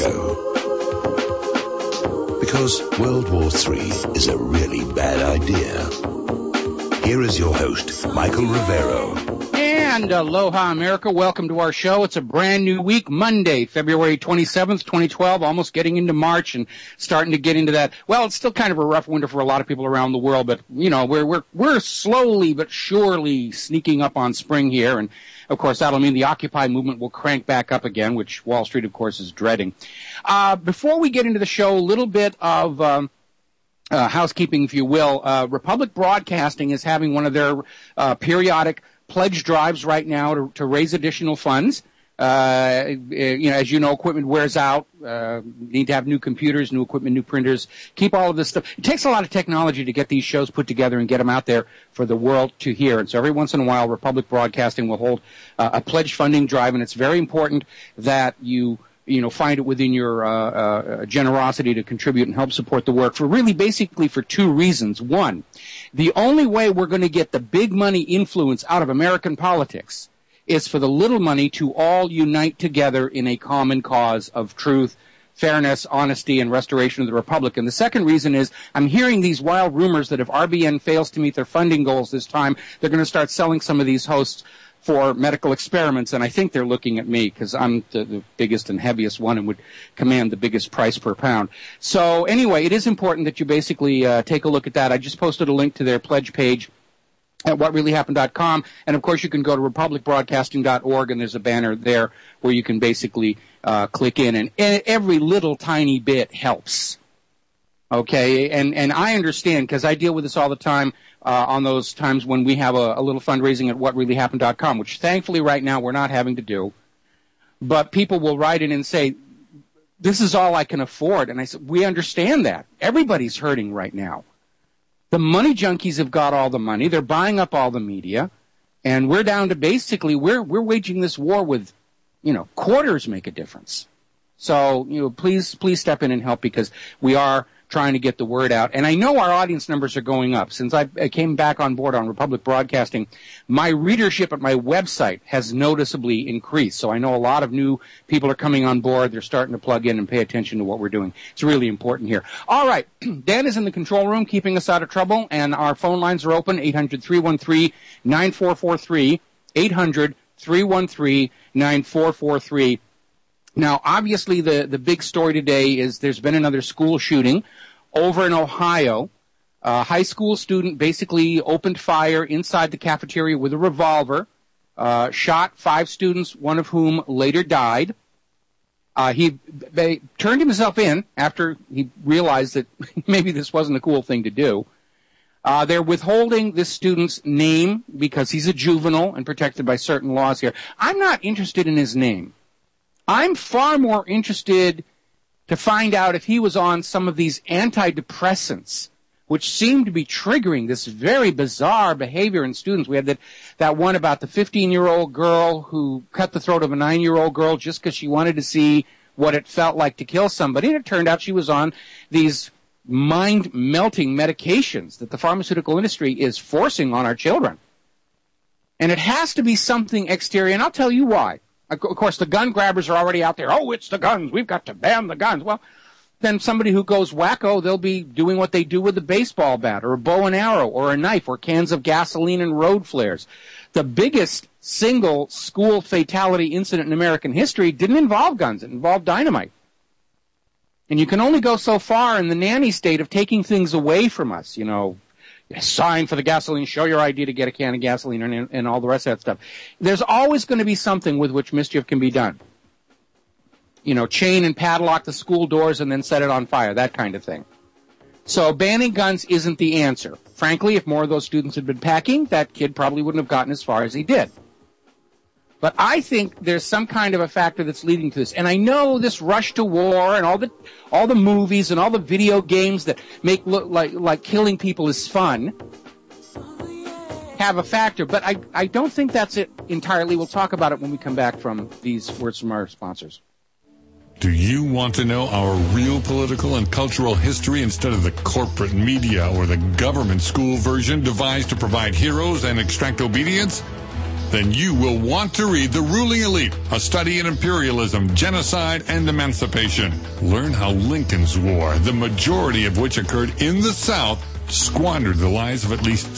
show. Because World War III is a really bad idea. Here is your host, Michael Rivero. And aloha, America. Welcome to our show. It's a brand new week, Monday, February 27th, 2012, almost getting into March and starting to get into that. Well, it's still kind of a rough winter for a lot of people around the world, but, you know, we're slowly but surely sneaking up on spring here. And, of course, that'll mean the Occupy movement will crank back up again, which Wall Street, of course, is dreading. Before we get into the show, a little bit of housekeeping, if you will. Republic Broadcasting is having one of their periodic pledge drives right now to raise additional funds. As you know, equipment wears out. Need to have new computers, new equipment, new printers. Keep all of this stuff. It takes a lot of technology to get these shows put together and get them out there for the world to hear. And so every once in a while, Republic Broadcasting will hold a pledge funding drive, and it's very important that you find it within your generosity to contribute and help support the work basically for two reasons. One, the only way we're going to get the big money influence out of American politics is for the little money to all unite together in a common cause of truth, fairness, honesty, and restoration of the Republic. And the second reason is I'm hearing these wild rumors that if RBN fails to meet their funding goals this time, they're going to start selling some of these hosts for medical experiments, and I think they're looking at me because I'm the biggest and heaviest one and would command the biggest price per pound. So anyway, it is important that you basically take a look at that. I just posted a link to their pledge page at whatreallyhappened.com, and of course you can go to republicbroadcasting.org, and there's a banner there where you can basically click in, and every little tiny bit helps. Okay, and I understand because I deal with this all the time on those times when we have a little fundraising at whatreallyhappened.com, which thankfully right now we're not having to do. But people will write in and say, this is all I can afford. And I said, we understand that. Everybody's hurting right now. The money junkies have got all the money. They're buying up all the media. And we're down to basically, we're waging this war with, quarters make a difference. So, please step in and help because we are trying to get the word out. And I know our audience numbers are going up. Since I came back on board on Republic Broadcasting, my readership at my website has noticeably increased. So I know a lot of new people are coming on board. They're starting to plug in and pay attention to what we're doing. It's really important here. All right. Dan is in the control room keeping us out of trouble, and our phone lines are open, 800-313-9443, 800-313-9443. Now, obviously, the big story today is there's been another school shooting over in Ohio. A high school student basically opened fire inside the cafeteria with a revolver, shot 5 students, one of whom later died. He turned himself in after he realized that maybe this wasn't a cool thing to do. They're withholding this student's name because he's a juvenile and protected by certain laws here. I'm not interested in his name. I'm far more interested to find out if he was on some of these antidepressants, which seem to be triggering this very bizarre behavior in students. We had that one about the 15-year-old girl who cut the throat of a 9-year-old girl just because she wanted to see what it felt like to kill somebody. And it turned out she was on these mind-melting medications that the pharmaceutical industry is forcing on our children. And it has to be something exterior, and I'll tell you why. Of course, the gun grabbers are already out there. Oh, it's the guns. We've got to ban the guns. Well, then somebody who goes wacko, they'll be doing what they do with a baseball bat or a bow and arrow or a knife or cans of gasoline and road flares. The biggest single school fatality incident in American history didn't involve guns. It involved dynamite. And you can only go so far in the nanny state of taking things away from us, sign for the gasoline, show your ID to get a can of gasoline, and all the rest of that stuff. There's always going to be something with which mischief can be done. Chain and padlock the school doors and then set it on fire, that kind of thing. So banning guns isn't the answer. Frankly, if more of those students had been packing, that kid probably wouldn't have gotten as far as he did. But I think there's some kind of a factor that's leading to this. And I know this rush to war and all the movies and all the video games that make look like killing people is fun have a factor. But I don't think that's it entirely. We'll talk about it when we come back from these words from our sponsors. Do you want to know our real political and cultural history instead of the corporate media or the government school version devised to provide heroes and extract obedience? then you will want to read The Ruling Elite, A Study in Imperialism, Genocide, and Emancipation. Learn how Lincoln's War, the majority of which occurred in the South, squandered the lives of at least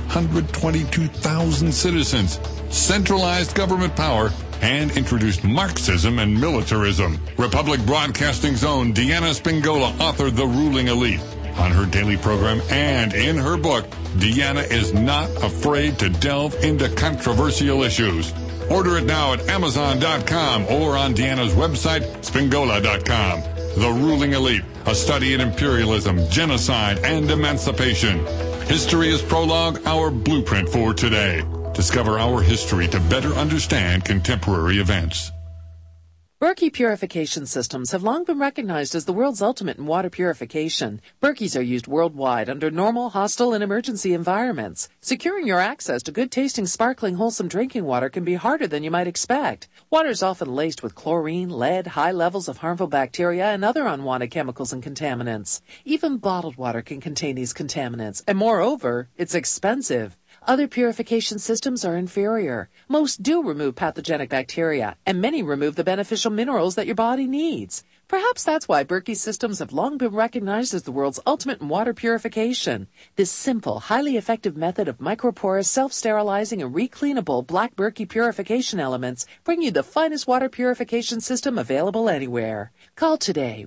622,000 citizens, centralized government power, and introduced Marxism and militarism. Republic Broadcasting's own Deanna Spingola authored The Ruling Elite. On her daily program and in her book, Deanna is not afraid to delve into controversial issues. Order it now at Amazon.com or on Deanna's website, Spingola.com. The Ruling Elite, A Study in Imperialism, Genocide, and Emancipation. History is Prologue, our blueprint for today. Discover our history to better understand contemporary events. Berkey purification systems have long been recognized as the world's ultimate in water purification. Berkeys are used worldwide under normal, hostile, and emergency environments. Securing your access to good-tasting, sparkling, wholesome drinking water can be harder than you might expect. Water is often laced with chlorine, lead, high levels of harmful bacteria, and other unwanted chemicals and contaminants. Even bottled water can contain these contaminants, and moreover, it's expensive. Other purification systems are inferior. Most do remove pathogenic bacteria, and many remove the beneficial minerals that your body needs. Perhaps that's why Berkey systems have long been recognized as the world's ultimate in water purification. This simple, highly effective method of microporous, self-sterilizing, and recleanable black Berkey purification elements bring you the finest water purification system available anywhere. Call today,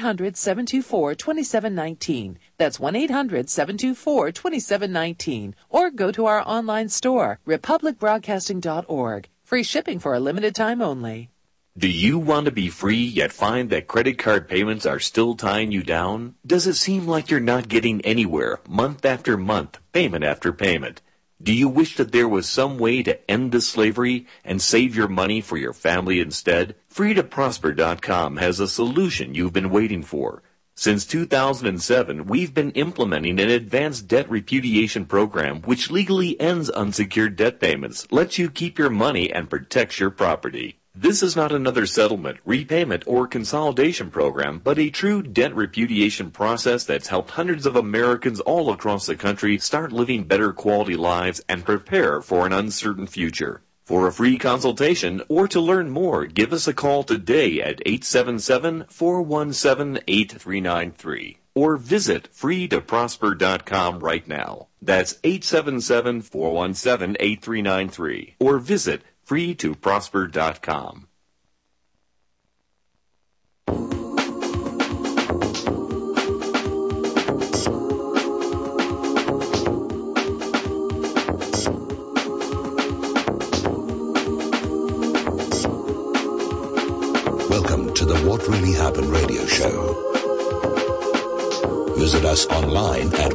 1-800-724-2719. That's 1-800-724-2719. Or go to our online store, republicbroadcasting.org. Free shipping for a limited time only. Do you want to be free yet find that credit card payments are still tying you down? Does it seem like you're not getting anywhere, month after month, payment after payment? Do you wish that there was some way to end this slavery and save your money for your family instead? FreeToProsper.com has a solution you've been waiting for. Since 2007, we've been implementing an advanced debt repudiation program which legally ends unsecured debt payments, lets you keep your money, and protects your property. This is not another settlement, repayment, or consolidation program, but a true debt repudiation process that's helped hundreds of Americans all across the country start living better quality lives and prepare for an uncertain future. For a free consultation or to learn more, give us a call today at 877-417-8393 or visit freetoprosper.com right now. That's 877-417-8393 or visit freetoprosper.com. Welcome to the What Really Happened radio show. Visit us online at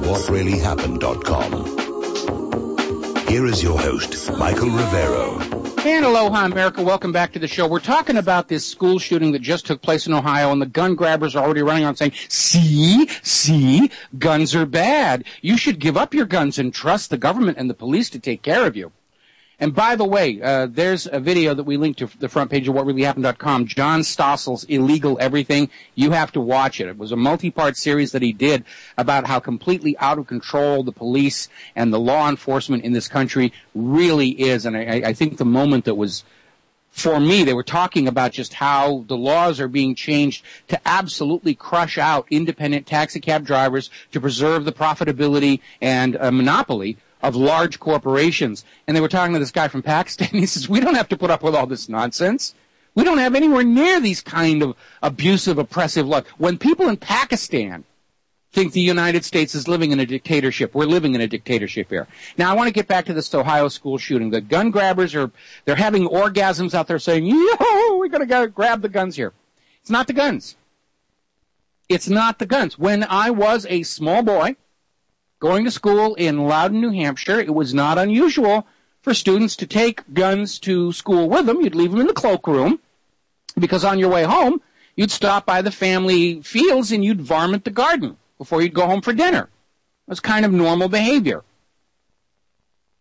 whatreallyhappened.com. Here is your host, Michael Rivero. And aloha, America. Welcome back to the show. We're talking about this school shooting that just took place in Ohio, and the gun grabbers are already running on saying, see, guns are bad. You should give up your guns and trust the government and the police to take care of you. And by the way, there's a video that we linked to the front page of whatreallyhappened.com, John Stossel's Illegal Everything. You have to watch it. It was a multi-part series that he did about how completely out of control the police and the law enforcement in this country really is. And I think the moment that was, for me, they were talking about just how the laws are being changed to absolutely crush out independent taxi cab drivers to preserve the profitability and monopoly of large corporations. And they were talking to this guy from Pakistan. He says, we don't have to put up with all this nonsense. We don't have anywhere near these kind of abusive, oppressive laws. When people in Pakistan think the United States is living in a dictatorship, we're living in a dictatorship here. Now, I want to get back to this Ohio school shooting. The gun grabbers they're having orgasms out there saying, yo, we're going to grab the guns here. It's not the guns. It's not the guns. When I was a small boy, going to school in Loudon, New Hampshire, it was not unusual for students to take guns to school with them. You'd leave them in the cloakroom because on your way home, you'd stop by the family fields and you'd varmint the garden before you'd go home for dinner. It was kind of normal behavior.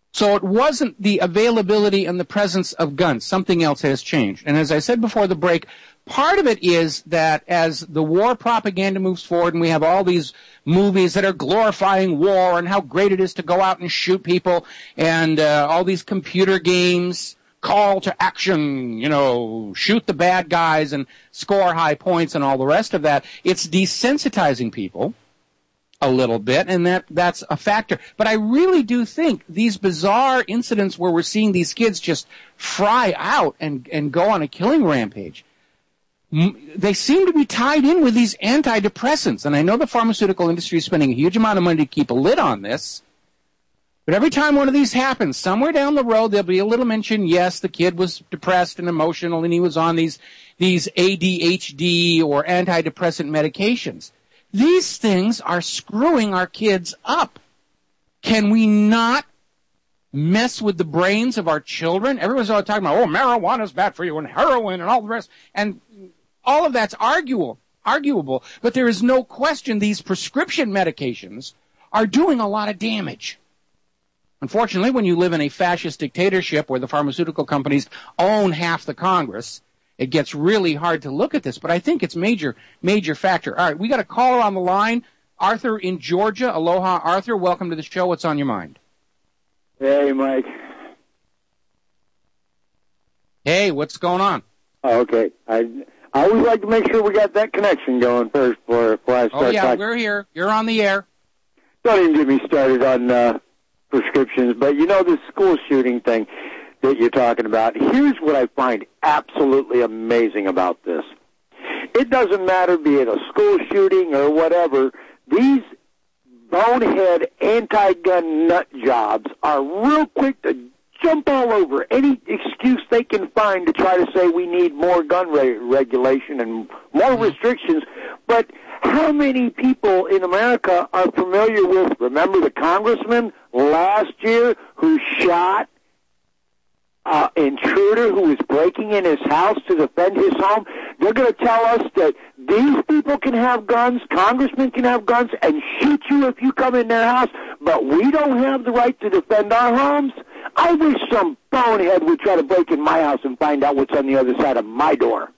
So it wasn't the availability and the presence of guns. Something else has changed. And as I said before the break, part of it is that as the war propaganda moves forward and we have all these movies that are glorifying war and how great it is to go out and shoot people and all these computer games, call to action, shoot the bad guys and score high points and all the rest of that, it's desensitizing people a little bit, and that's a factor. But I really do think these bizarre incidents where we're seeing these kids just fry out and go on a killing rampage, they seem to be tied in with these antidepressants. And I know the pharmaceutical industry is spending a huge amount of money to keep a lid on this, but every time one of these happens, somewhere down the road, there'll be a little mention, yes, the kid was depressed and emotional, and he was on these ADHD or antidepressant medications. These things are screwing our kids up. Can we not mess with the brains of our children? Everyone's all talking about, marijuana's bad for you and heroin and all the rest. And all of that's arguable. But there is no question these prescription medications are doing a lot of damage. Unfortunately, when you live in a fascist dictatorship where the pharmaceutical companies own half the Congress, it gets really hard to look at this, but I think it's major factor. All right, we got a caller on the line. Arthur in Georgia. Aloha, Arthur. Welcome to the show. What's on your mind? Hey, Mike. Hey, what's going on? Oh, okay. I always like to make sure we got that connection going first before I start Oh, yeah, talking. We're here. You're on the air. Don't even get me started on prescriptions, but this school shooting thing that you're talking about, here's what I find absolutely amazing about this. It doesn't matter, be it a school shooting or whatever, these bonehead anti-gun nut jobs are real quick to jump all over any excuse they can find to try to say we need more gun regulation and more restrictions. But how many people in America are familiar with, remember the congressman last year who shot intruder who was breaking in his house to defend his home? They're going to tell us that these people can have guns, congressmen can have guns, and shoot you if you come in their house, but we don't have the right to defend our homes? I wish some bonehead would try to break in my house and find out what's on the other side of my door.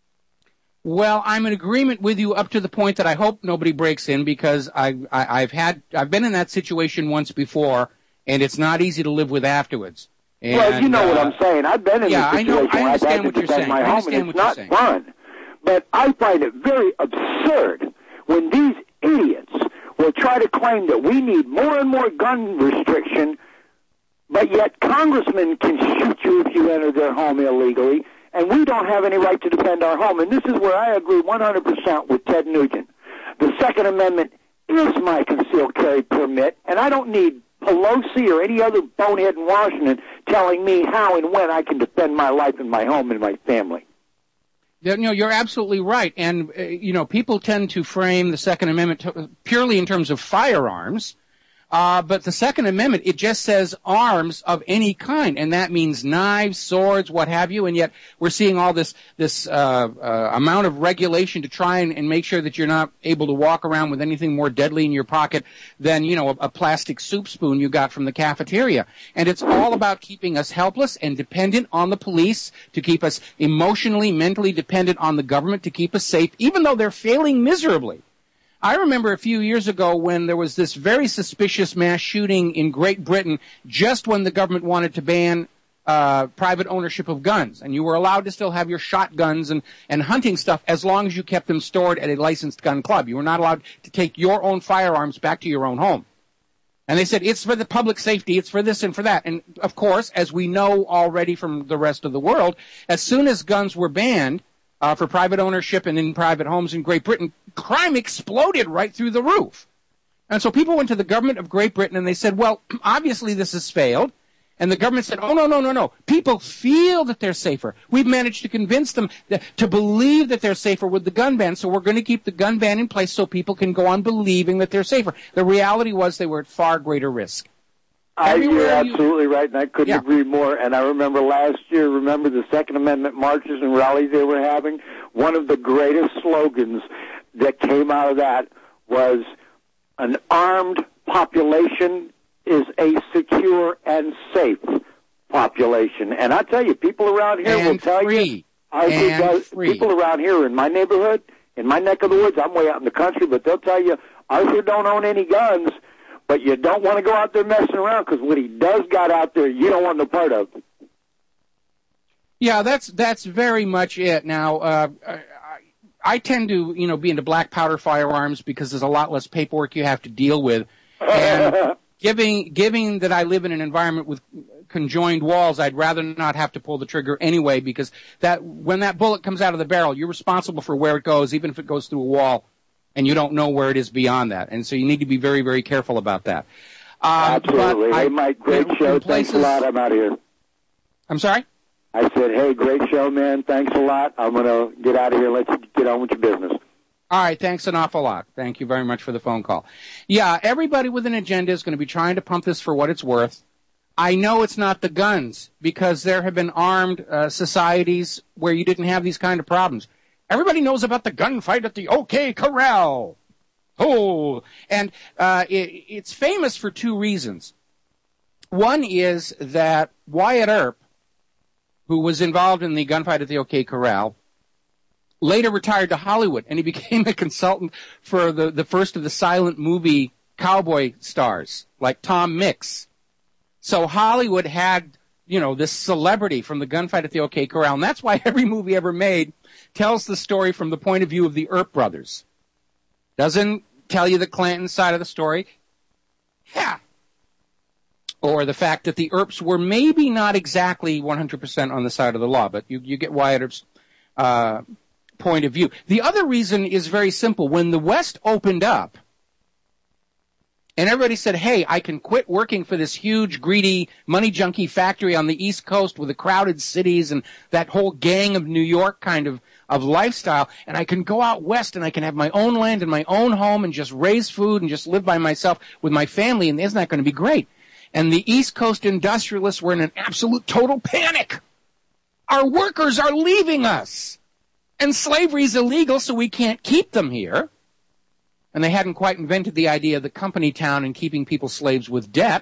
Well, I'm in agreement with you up to the point that I hope nobody breaks in, because I've been in that situation once before, and it's not easy to live with afterwards. And, well, you know what I'm saying. I've been in this situation where I've had to defend my home, and it's not fun. But I find it very absurd when these idiots will try to claim that we need more and more gun restriction, but yet congressmen can shoot you if you enter their home illegally, and we don't have any right to defend our home. And this is where I agree 100% with Ted Nugent. The Second Amendment is my concealed carry permit, and I don't need Pelosi or any other bonehead in Washington telling me how and when I can defend my life and my home and my family. You're absolutely right. And, people tend to frame the Second Amendment purely in terms of firearms. But the Second Amendment, it just says arms of any kind, and that means knives, swords, what have you. And yet we're seeing all this amount of regulation to try and make sure that you're not able to walk around with anything more deadly in your pocket than, a plastic soup spoon you got from the cafeteria. And it's all about keeping us helpless and dependent on the police, to keep us emotionally, mentally dependent on the government to keep us safe, even though they're failing miserably. I remember a few years ago when there was this very suspicious mass shooting in Great Britain just when the government wanted to ban private ownership of guns. And you were allowed to still have your shotguns and hunting stuff as long as you kept them stored at a licensed gun club. You were not allowed to take your own firearms back to your own home. And they said, it's for the public safety, it's for this and for that. And, of course, as we know already from the rest of the world, as soon as guns were banned, for private ownership and in private homes in Great Britain, crime exploded right through the roof. And so people went to the government of Great Britain and they said, well, obviously this has failed. And the government said, oh, no. People feel that they're safer. We've managed to convince them to believe that they're safer with the gun ban, so we're going to keep the gun ban in place so people can go on believing that they're safer. The reality was they were at far greater risk. You're absolutely right, and I couldn't agree more. And I remember last year, the Second Amendment marches and rallies they were having? One of the greatest slogans that came out of that was, an armed population is a secure and safe population. And I tell you, people around here will tell you, people around here in my neighborhood, in my neck of the woods, I'm way out in the country, but they'll tell you, Arthur don't own any guns, but you don't want to go out there messing around, because what he does got out there, you don't want no part of. Yeah, that's very much it. Now, I tend to, be into black powder firearms because there's a lot less paperwork you have to deal with. And giving that I live in an environment with conjoined walls, I'd rather not have to pull the trigger anyway, because when that bullet comes out of the barrel, you're responsible for where it goes, even if it goes through a wall, and you don't know where it is beyond that. And so you need to be very, very careful about that. Absolutely. Hey, Mike, great show. Thanks a lot. I'm out of here. I'm sorry? I said, hey, great show, man. Thanks a lot. I'm going to get out of here and let you get on with your business. All right, thanks an awful lot. Thank you very much for the phone call. Yeah, everybody with an agenda is going to be trying to pump this for what it's worth. I know it's not the guns, because there have been armed societies where you didn't have these kind of problems. Everybody knows about the gunfight at the OK Corral. Oh, and it's famous for two reasons. One is that Wyatt Earp, who was involved in the gunfight at the OK Corral, later retired to Hollywood, and he became a consultant for the first of the silent movie cowboy stars, like Tom Mix. So Hollywood had, this celebrity from the gunfight at the OK Corral, and that's why every movie ever made tells the story from the point of view of the Earp brothers. Doesn't tell you the Clanton side of the story. Yeah. Or the fact that the Earps were maybe not exactly 100% on the side of the law, but you get Wyatt Earp's point of view. The other reason is very simple. When the West opened up, and everybody said, hey, I can quit working for this huge, greedy, money junkie factory on the East Coast with the crowded cities and that whole gang of New York kind of lifestyle, and I can go out west and I can have my own land and my own home and just raise food and just live by myself with my family, and isn't that going to be great? And the East Coast industrialists were in an absolute total panic. Our workers are leaving us. And slavery's illegal, so we can't keep them here. And they hadn't quite invented the idea of the company town and keeping people slaves with debt.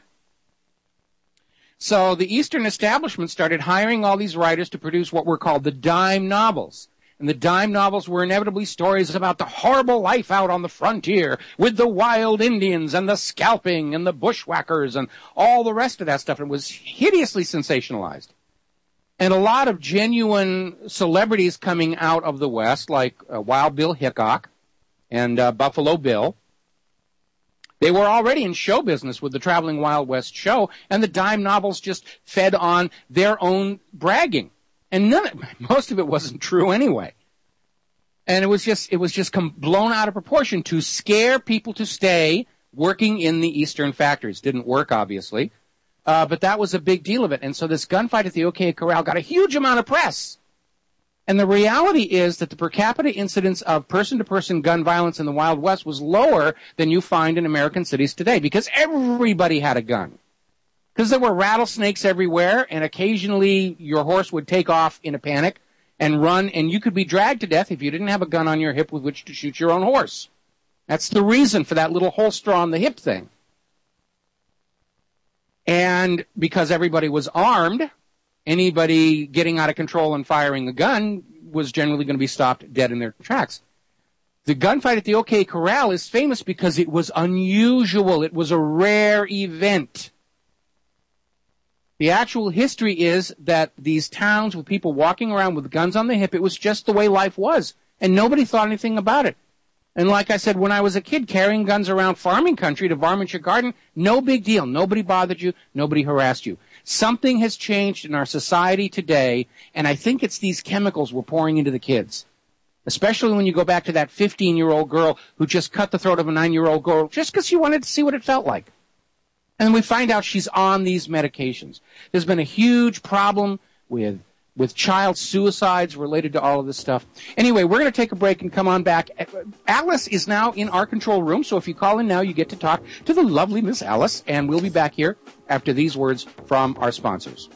So the Eastern establishment started hiring all these writers to produce what were called the dime novels. And the dime novels were inevitably stories about the horrible life out on the frontier with the wild Indians and the scalping and the bushwhackers and all the rest of that stuff. It was hideously sensationalized. And a lot of genuine celebrities coming out of the West, like Wild Bill Hickok and Buffalo Bill, they were already in show business with the Traveling Wild West show, and the dime novels just fed on their own bragging. And most of it wasn't true anyway. And it was just blown out of proportion to scare people to stay working in the Eastern factories. Didn't work, obviously. But that was a big deal of it. And so this gunfight at the OK Corral got a huge amount of press. And the reality is that the per capita incidence of person-to-person gun violence in the Wild West was lower than you find in American cities today, because everybody had a gun. Because there were rattlesnakes everywhere, and occasionally your horse would take off in a panic and run, and you could be dragged to death if you didn't have a gun on your hip with which to shoot your own horse. That's the reason for that little holster on the hip thing. And because everybody was armed, anybody getting out of control and firing a gun was generally going to be stopped dead in their tracks. The gunfight at the OK Corral is famous because it was unusual. It was a rare event. The actual history is that these towns with people walking around with guns on the hip, it was just the way life was, and nobody thought anything about it. And like I said, when I was a kid, carrying guns around farming country to varmint your garden, no big deal. Nobody bothered you. Nobody harassed you. Something has changed in our society today, and I think it's these chemicals we're pouring into the kids. Especially when you go back to that 15-year-old girl who just cut the throat of a 9-year-old girl just because she wanted to see what it felt like. And we find out she's on these medications. There's been a huge problem with child suicides related to all of this stuff. Anyway, we're going to take a break and come on back. Alice is now in our control room, so if you call in now, you get to talk to the lovely Miss Alice, and we'll be back here after these words from our sponsors.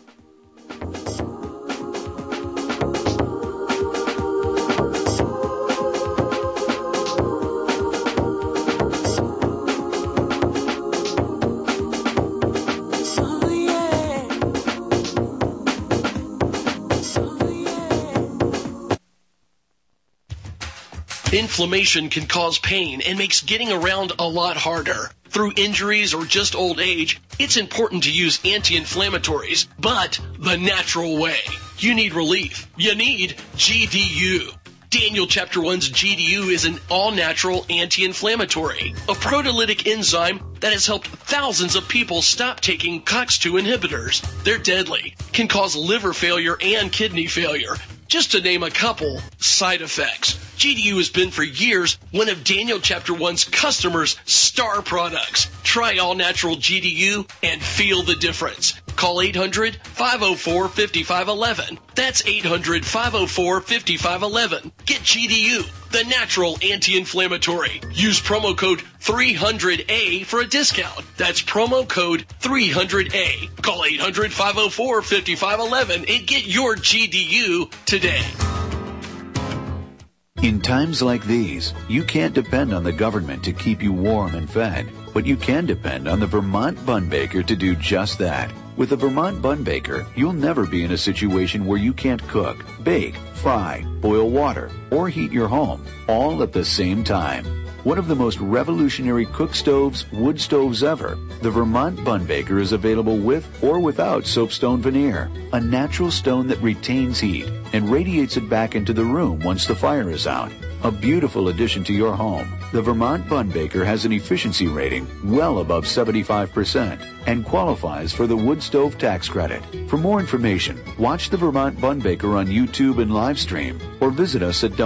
Inflammation can cause pain and makes getting around a lot harder. Through injuries or just old age, it's important to use anti-inflammatories, but the natural way. You need relief. You need GDU. Daniel Chapter 1's GDU is an all-natural anti-inflammatory, a proteolytic enzyme that has helped thousands of people stop taking COX-2 inhibitors. They're deadly, can cause liver failure and kidney failure, just to name a couple side effects. GDU has been for years one of Daniel Chapter 1's customers' star products. Try all-natural GDU and feel the difference. Call 800-504-5511. That's 800-504-5511. Get GDU, the natural anti-inflammatory. Use promo code 300A for a discount. That's promo code 300A. Call 800-504-5511 and get your GDU today. In times like these, you can't depend on the government to keep you warm and fed, but you can depend on the Vermont Bun Baker to do just that. With the Vermont Bun Baker, you'll never be in a situation where you can't cook, bake, fry, boil water, or heat your home, all at the same time. One of the most revolutionary cook stoves, wood stoves ever, the Vermont Bun Baker is available with or without soapstone veneer, a natural stone that retains heat and radiates it back into the room once the fire is out. A beautiful addition to your home. The Vermont Bun Baker has an efficiency rating well above 75% and qualifies for the wood stove tax credit. For more information, watch the Vermont Bun Baker on YouTube and live stream or visit us at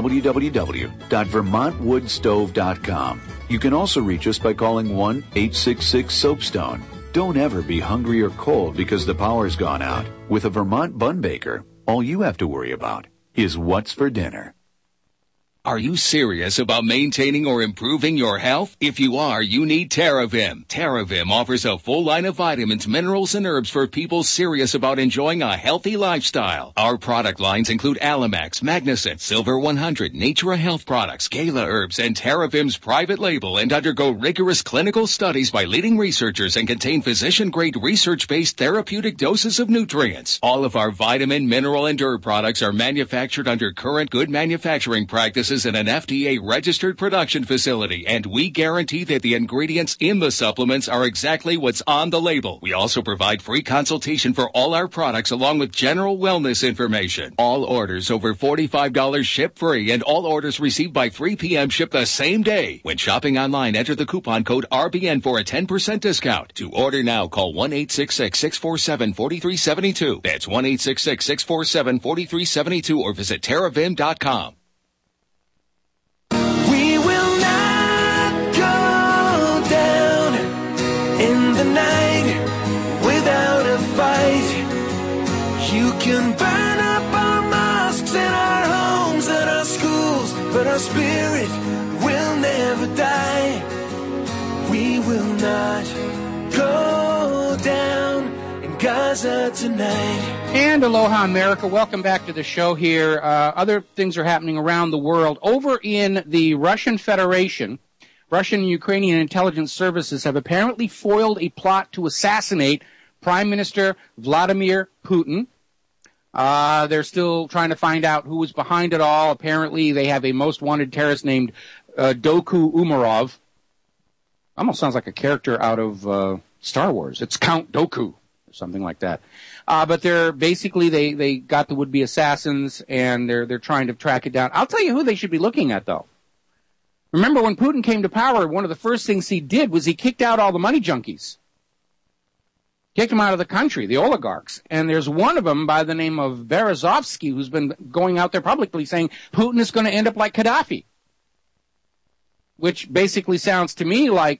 www.vermontwoodstove.com. You can also reach us by calling 1-866-SOAPSTONE. Don't ever be hungry or cold because the power's gone out. With a Vermont Bun Baker, all you have to worry about is what's for dinner. Are you serious about maintaining or improving your health? If you are, you need TerraVim. TerraVim offers a full line of vitamins, minerals, and herbs for people serious about enjoying a healthy lifestyle. Our product lines include Alamax, Magnicet, Silver 100, Natura Health Products, Gala Herbs, and TerraVim's private label, and undergo rigorous clinical studies by leading researchers and contain physician-grade research-based therapeutic doses of nutrients. All of our vitamin, mineral, and herb products are manufactured under current good manufacturing practices in an FDA-registered production facility, and we guarantee that the ingredients in the supplements are exactly what's on the label. We also provide free consultation for all our products along with general wellness information. All orders over $45 ship free, and all orders received by 3 p.m. ship the same day. When shopping online, enter the coupon code RBN for a 10% discount. To order now, call 1-866-647-4372. That's 1-866-647-4372 or visit TerraVim.com. Without a fight, you can burn up our mosques and our homes and our schools, but our spirit will never die. We will not go down in Gaza tonight. And aloha, America. Welcome back to the show here. Other things are happening around the world. Over in the Russian Federation, Russian and Ukrainian intelligence services have apparently foiled a plot to assassinate Prime Minister Vladimir Putin. They're still trying to find out who was behind it all. Apparently, they have a most wanted terrorist named Doku Umarov. Almost sounds like a character out of Star Wars. It's Count Doku, or something like that. But they're basically, they got the would-be assassins, and they're trying to track it down. I'll tell you who they should be looking at, though. Remember, when Putin came to power, one of the first things he did was he kicked out all the money junkies. Kicked them out of the country, the oligarchs. And there's one of them by the name of Berezovsky who's been going out there publicly saying Putin is going to end up like Gaddafi. Which basically sounds to me like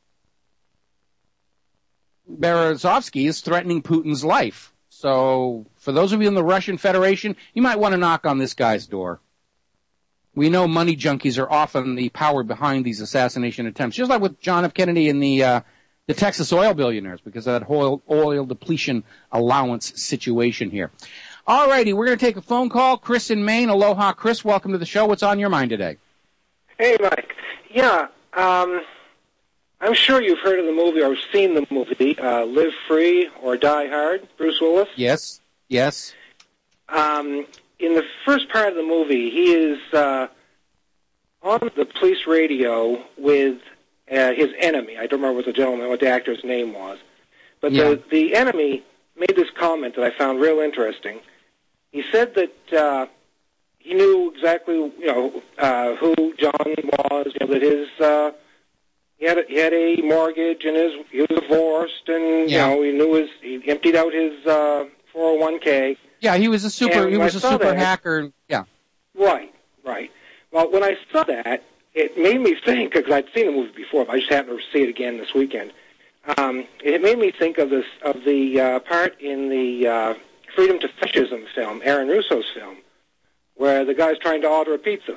Berezovsky is threatening Putin's life. So for those of you in the Russian Federation, you might want to knock on this guy's door. We know money junkies are often the power behind these assassination attempts, just like with John F. Kennedy and the Texas oil billionaires, because of that oil depletion allowance situation here. All righty, we're going to take a phone call. Chris in Maine. Aloha, Chris. Welcome to the show. What's on your mind today? Hey, Mike. Yeah, I'm sure you've heard of the movie or seen the movie Live Free or Die Hard, Bruce Willis. Yes. In the first part of the movie, he is on the police radio with his enemy. I don't remember what the actor's name was. But the enemy made this comment that I found real interesting. He said that he knew exactly, who John was, that his he had a mortgage and he was divorced, and he emptied out his 401k. Yeah, he was a super hacker. Yeah. Right. Well, when I saw that, it made me think, because I'd seen the movie before, but I just happened to see it again this weekend. It made me think of the part in the Freedom to Fascism film, Aaron Russo's film, where the guy's trying to order a pizza.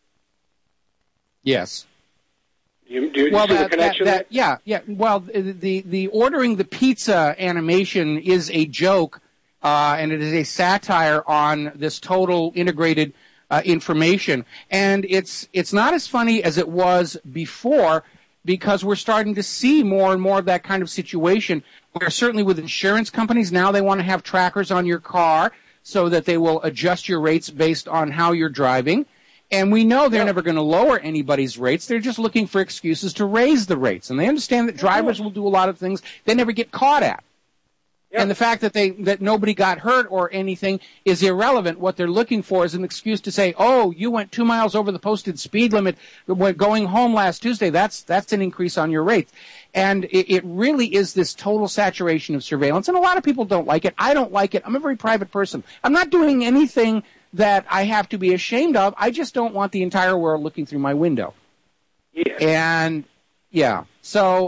Yes. Do you see the connection there? Yeah. Well, the ordering the pizza animation is a joke, and it is a satire on this total integrated information. And it's not as funny as it was before, because we're starting to see more and more of that kind of situation, where certainly with insurance companies, now they want to have trackers on your car so that they will adjust your rates based on how you're driving. And we know they're never going to lower anybody's rates. They're just looking for excuses to raise the rates. And they understand that drivers will do a lot of things they never get caught at. Yeah. And the fact that nobody got hurt or anything is irrelevant. What they're looking for is an excuse to say, oh, you went 2 miles over the posted speed limit when going home last Tuesday. That's an increase on your rates. And it really is this total saturation of surveillance. And a lot of people don't like it. I don't like it. I'm a very private person. I'm not doing anything that I have to be ashamed of. I just don't want the entire world looking through my window. Yeah. And, yeah. So,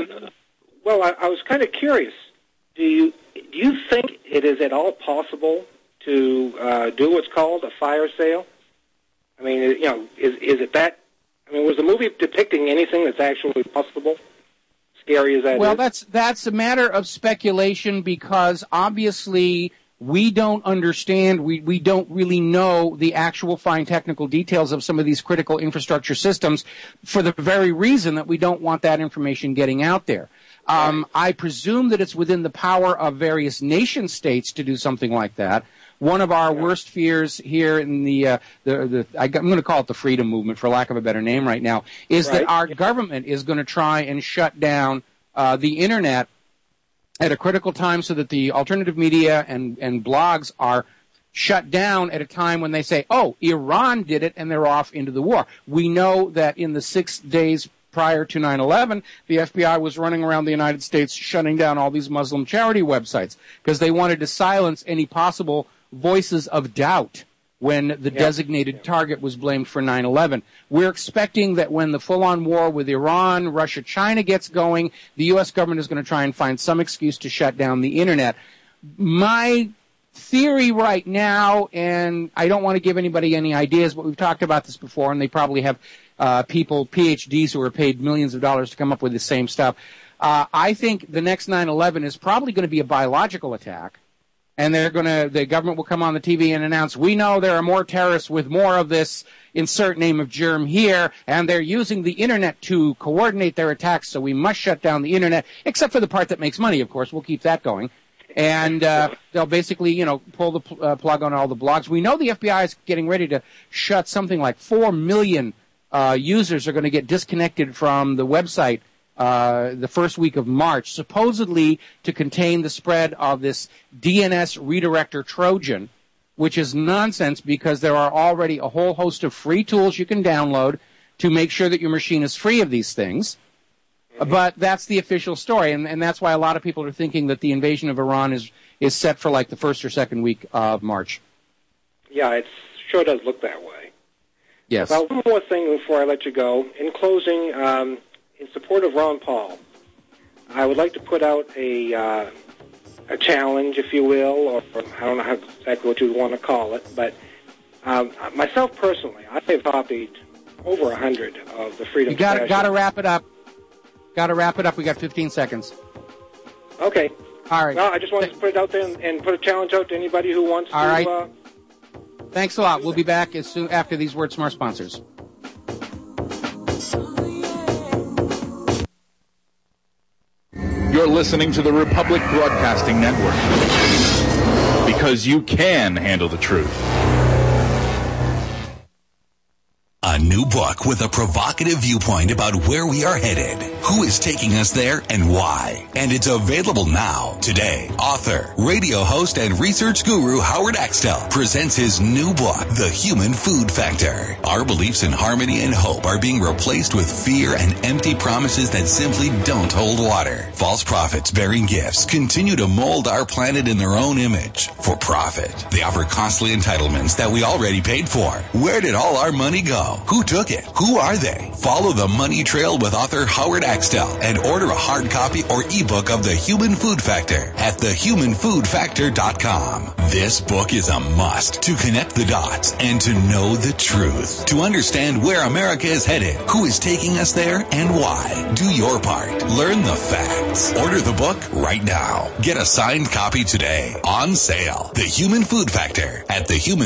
well, I was kind of curious. Do you think it is at all possible to do what's called a fire sale? I mean, is it that? I mean, was the movie depicting anything that's actually possible? Scary as that is. Well, that's a matter of speculation, because obviously we don't understand, we don't really know the actual fine technical details of some of these critical infrastructure systems, for the very reason that we don't want that information getting out there. I presume that it's within the power of various nation states to do something like that. One of our worst fears here in I'm going to call it the freedom movement, for lack of a better name right now, is that our government is going to try and shut down the Internet at a critical time, so that the alternative media and blogs are shut down at a time when they say, oh, Iran did it, and they're off into the war. We know that in the 6 days prior to 9/11, the FBI was running around the United States shutting down all these Muslim charity websites, because they wanted to silence any possible voices of doubt when the designated target was blamed for 9/11. We're expecting that when the full-on war with Iran, Russia, China gets going, the U.S. government is going to try and find some excuse to shut down the Internet. My theory right now, and I don't want to give anybody any ideas, but we've talked about this before, and they probably have people, PhDs, who are paid millions of dollars to come up with the same stuff. I think the next 9/11 is probably going to be a biological attack. And the government will come on the TV and announce, we know there are more terrorists with more of this insert name of germ here, and they're using the Internet to coordinate their attacks, so we must shut down the Internet, except for the part that makes money, of course. We'll keep that going. And they'll basically, pull the plug on all the blogs. We know the FBI is getting ready to shut something like 4 million users are going to get disconnected from the website the first week of March, supposedly to contain the spread of this DNS redirector Trojan, which is nonsense, because there are already a whole host of free tools you can download to make sure that your machine is free of these things. But that's the official story, and that's why a lot of people are thinking that the invasion of Iran is set for like the first or second week of March. Yeah, it sure does look that way. Yes. Well, one more thing before I let you go. In closing, in support of Ron Paul, I would like to put out a challenge, if you will, or I don't know exactly what you want to call it, but myself personally, I have copied over 100 of the Freedom. You got to wrap it up. Got to wrap it up. We got 15 seconds. Okay. All right. Well, I just wanted to put it out there and put a challenge out to anybody who wants to. All right. Thanks a lot. We'll be back as soon after these words from our sponsors. You're listening to the Republic Broadcasting Network, because you can handle the truth. A new book with a provocative viewpoint about where we are headed, who is taking us there, and why. And it's available now. Today, author, radio host, and research guru Howard Axtell presents his new book, The Human Food Factor. Our beliefs in harmony and hope are being replaced with fear and empty promises that simply don't hold water. False prophets bearing gifts continue to mold our planet in their own image for profit. They offer costly entitlements that we already paid for. Where did all our money go? Who took it? Who are they? Follow the money trail with author Howard Axtell and order a hard copy or ebook of The Human Food Factor at thehumanfoodfactor.com. This book is a must to connect the dots and to know the truth. To understand where America is headed, who is taking us there, and why. Do your part. Learn the facts. Order the book right now. Get a signed copy today. On sale. The Human Food Factor at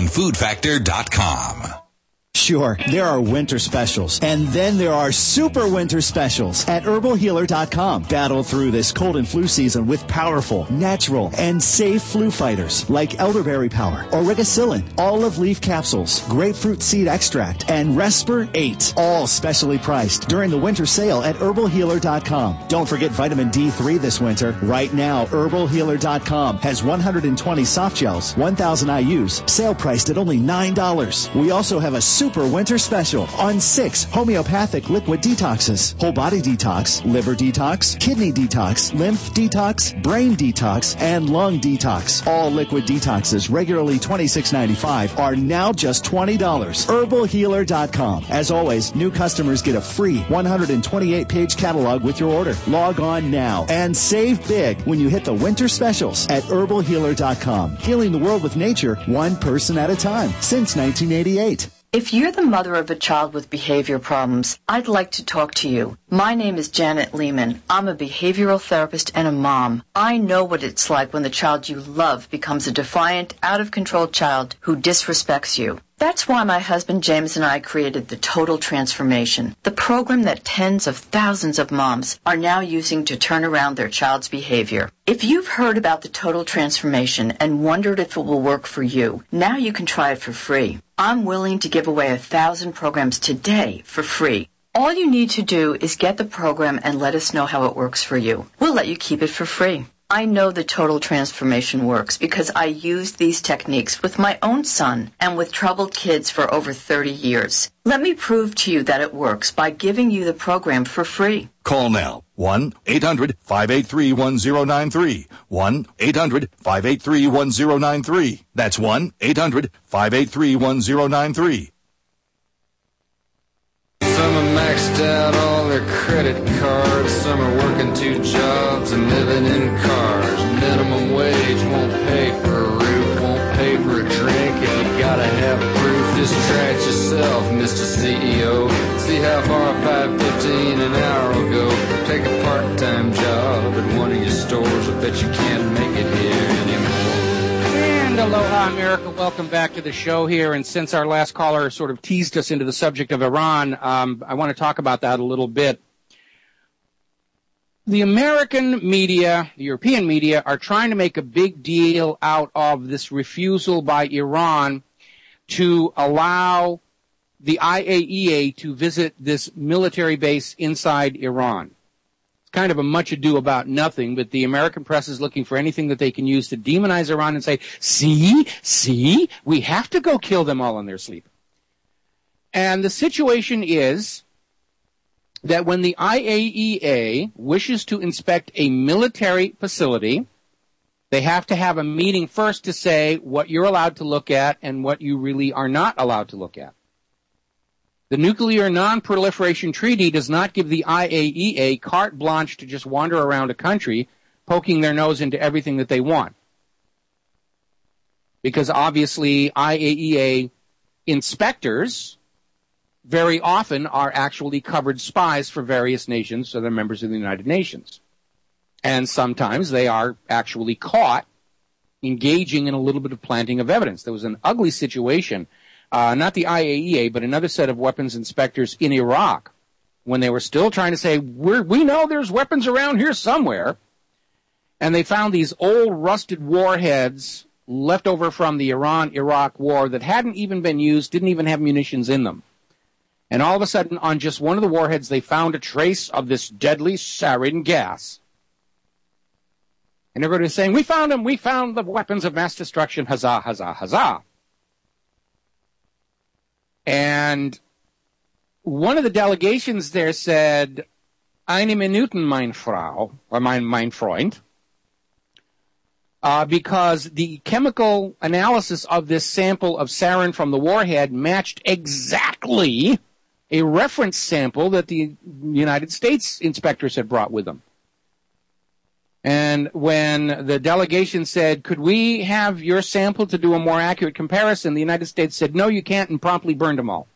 thehumanfoodfactor.com. Sure, there are winter specials, and then there are super winter specials at herbalhealer.com. Battle through this cold and flu season with powerful, natural, and safe flu fighters like elderberry power, origicillin, olive leaf capsules, grapefruit seed extract, and Respir 8, all specially priced during the winter sale at herbalhealer.com. Don't forget vitamin D3 this winter. Right now, herbalhealer.com has 120 soft gels, 1,000 IUs, sale priced at only $9. We also have a super winter special on 6 homeopathic liquid detoxes: whole body detox, liver detox, kidney detox, lymph detox, brain detox, and lung detox. All liquid detoxes, regularly $26.95, are now just $20. herbalhealer.com. As always, new customers get a free 128-page catalog with your order. Log on now and save big when you hit the winter specials at herbalhealer.com. Healing the world with nature, one person at a time, since 1988. If you're the mother of a child with behavior problems, I'd like to talk to you. My name is Janet Lehman. I'm a behavioral therapist and a mom. I know what it's like when the child you love becomes a defiant, out-of-control child who disrespects you. That's why my husband James and I created the Total Transformation, the program that tens of thousands of moms are now using to turn around their child's behavior. If you've heard about the Total Transformation and wondered if it will work for you, now you can try it for free. I'm willing to give away 1,000 programs today for free. All you need to do is get the program and let us know how it works for you. We'll let you keep it for free. I know the Total Transformation works because I used these techniques with my own son and with troubled kids for over 30 years. Let me prove to you that it works by giving you the program for free. Call now. 1-800-583-1093. 1-800-583-1093. That's 1-800-583-1093. Some are maxed out all their credit cards. Some are working 2 jobs and living in cars. Minimum wage won't pay for a roof, won't pay for a drink. If you gotta have proof, just try it yourself, Mr. CEO. See how far $5.15 an hour will go. Take a part-time job at one of your stores. I bet you can't make it here anymore. And aloha, America. Welcome back to the show here. And since our last caller sort of teased us into the subject of Iran, I want to talk about that a little bit. The American media, the European media, are trying to make a big deal out of this refusal by Iran to allow the IAEA to visit this military base inside Iran. Kind of a much ado about nothing, but the American press is looking for anything that they can use to demonize Iran and say, see, we have to go kill them all in their sleep. And the situation is that when the IAEA wishes to inspect a military facility, they have to have a meeting first to say what you're allowed to look at and what you really are not allowed to look at. The Nuclear Non-Proliferation Treaty does not give the IAEA carte blanche to just wander around a country poking their nose into everything that they want. Because obviously IAEA inspectors very often are actually covered spies for various nations, so they're members of the United Nations. And sometimes they are actually caught engaging in a little bit of planting of evidence. There was an ugly situation. Not the IAEA, but another set of weapons inspectors in Iraq, when they were still trying to say, we know there's weapons around here somewhere. And they found these old rusted warheads left over from the Iran-Iraq war that hadn't even been used, didn't even have munitions in them. And all of a sudden, on just one of the warheads, they found a trace of this deadly sarin gas. And everybody was saying, we found them, we found the weapons of mass destruction, huzzah, huzzah, huzzah. And one of the delegations there said, eine Minuten, mein Frau, or mein Freund, because the chemical analysis of this sample of sarin from the warhead matched exactly a reference sample that the United States inspectors had brought with them. And when the delegation said, could we have your sample to do a more accurate comparison, the United States said, no, you can't, and promptly burned them all.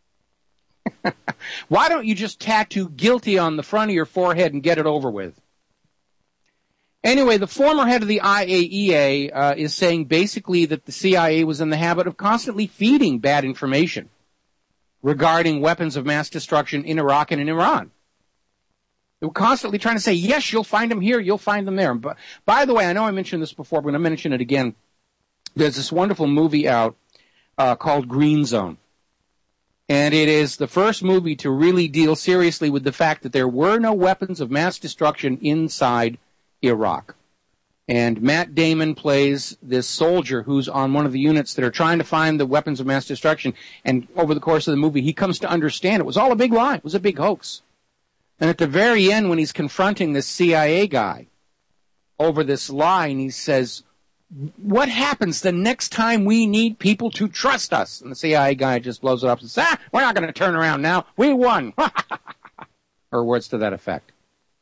Why don't you just tattoo guilty on the front of your forehead and get it over with? Anyway, the former head of the IAEA is saying basically that the CIA was in the habit of constantly feeding bad information regarding weapons of mass destruction in Iraq and in Iran. They were constantly trying to say, yes, you'll find them here, you'll find them there. But by the way, I know I mentioned this before, but I'm going to mention it again. There's this wonderful movie out called Green Zone. And it is the first movie to really deal seriously with the fact that there were no weapons of mass destruction inside Iraq. And Matt Damon plays this soldier who's on one of the units that are trying to find the weapons of mass destruction. And over the course of the movie, he comes to understand it was all a big lie. It was a big hoax. And at the very end, when he's confronting this CIA guy over this lie, and he says, what happens the next time we need people to trust us? And the CIA guy just blows it up and says, we're not going to turn around now. We won. Or words to that effect.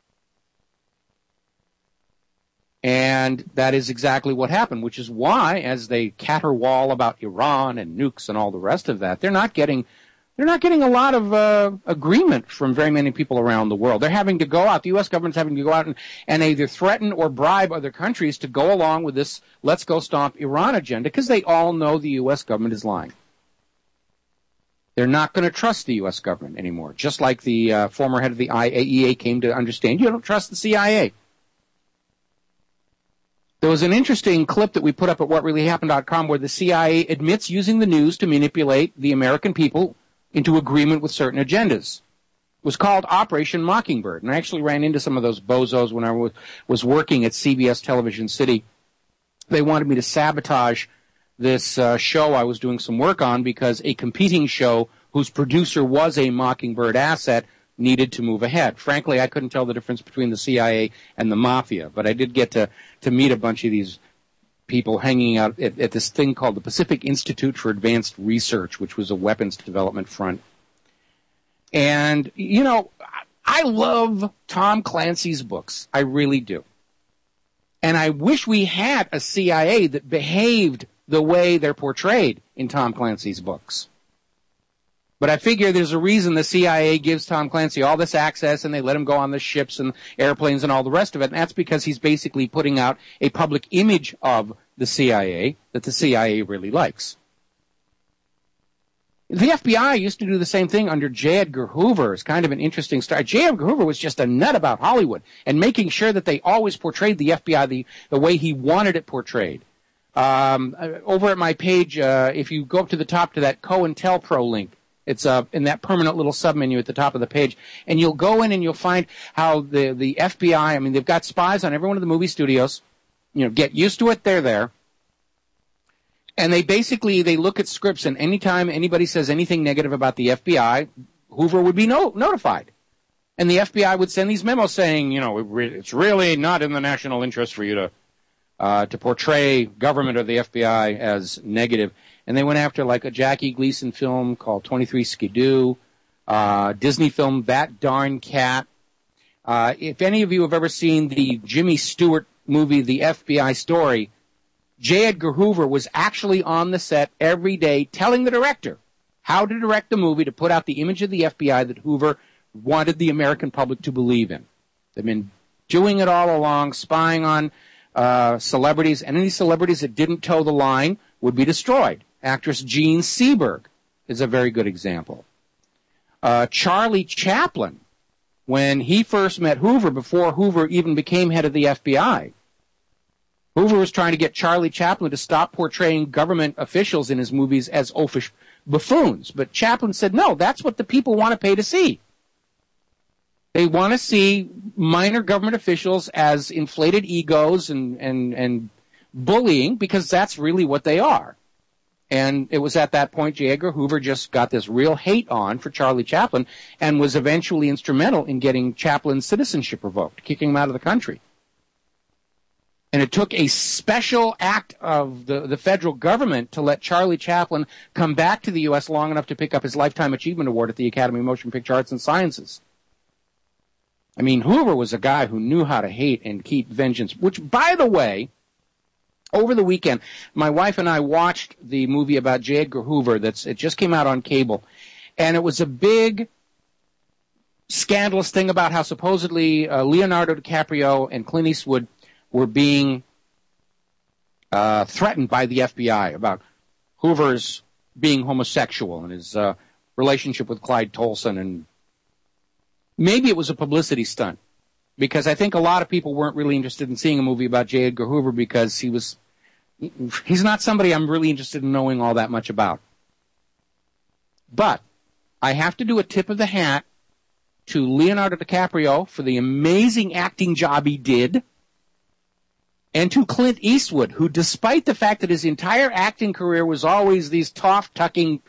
And that is exactly what happened, which is why, as they caterwaul about Iran and nukes and all the rest of that, they're not getting a lot of agreement from very many people around the world. They're having to go out, the U.S. government's having to go out and either threaten or bribe other countries to go along with this let's go stomp Iran agenda, because they all know the U.S. government is lying. They're not going to trust the U.S. government anymore, just like the former head of the IAEA came to understand. You don't trust the CIA. There was an interesting clip that we put up at whatreallyhappened.com where the CIA admits using the news to manipulate the American people into agreement with certain agendas. It was called Operation Mockingbird, and I actually ran into some of those bozos when I was working at CBS Television City. They wanted me to sabotage this show I was doing some work on because a competing show whose producer was a Mockingbird asset needed to move ahead. Frankly, I couldn't tell the difference between the CIA and the Mafia, but I did get to meet a bunch of these people hanging out at this thing called the Pacific Institute for Advanced Research, which was a weapons development front. And, you know, I love Tom Clancy's books. I really do. And I wish we had a CIA that behaved the way they're portrayed in Tom Clancy's books. But I figure there's a reason the CIA gives Tom Clancy all this access and they let him go on the ships and airplanes and all the rest of it. And that's because he's basically putting out a public image of the CIA that the CIA really likes. The FBI used to do the same thing under J. Edgar Hoover. It's kind of an interesting story. J. Edgar Hoover was just a nut about Hollywood and making sure that they always portrayed the FBI the way he wanted it portrayed. Over at my page, if you go up to the top to that COINTELPRO link, it's in that permanent little submenu at the top of the page. And you'll go in and you'll find how the FBI, I mean, they've got spies on every one of the movie studios. You know, get used to it, they're there. And they look at scripts, and anytime anybody says anything negative about the FBI, Hoover would be notified. And the FBI would send these memos saying, you know, it's really not in the national interest for you to portray government or the FBI as negative. And they went after like a Jackie Gleason film called 23 Skidoo, Disney film That Darn Cat. If any of you have ever seen the Jimmy Stewart movie, The FBI Story, J. Edgar Hoover was actually on the set every day telling the director how to direct the movie to put out the image of the FBI that Hoover wanted the American public to believe in. They've been doing it all along, spying on celebrities, and any celebrities that didn't toe the line would be destroyed. Actress Jean Seberg is a very good example. Charlie Chaplin, when he first met Hoover, before Hoover even became head of the FBI, Hoover was trying to get Charlie Chaplin to stop portraying government officials in his movies as oafish buffoons. But Chaplin said, no, that's what the people want to pay to see. They want to see minor government officials as inflated egos and bullying, because that's really what they are. And it was at that point J. Edgar Hoover just got this real hate on for Charlie Chaplin and was eventually instrumental in getting Chaplin's citizenship revoked, kicking him out of the country. And it took a special act of the federal government to let Charlie Chaplin come back to the U.S. long enough to pick up his Lifetime Achievement Award at the Academy of Motion Picture Arts and Sciences. I mean, Hoover was a guy who knew how to hate and keep vengeance, which, by the way, over the weekend, my wife and I watched the movie about J. Edgar Hoover. It just came out on cable. And it was a big, scandalous thing about how supposedly Leonardo DiCaprio and Clint Eastwood were being threatened by the FBI about Hoover's being homosexual and his relationship with Clyde Tolson. And maybe it was a publicity stunt, because I think a lot of people weren't really interested in seeing a movie about J. Edgar Hoover because he's not somebody I'm really interested in knowing all that much about. But I have to do a tip of the hat to Leonardo DiCaprio for the amazing acting job he did, and to Clint Eastwood, who, despite the fact that his entire acting career was always these tough-talking,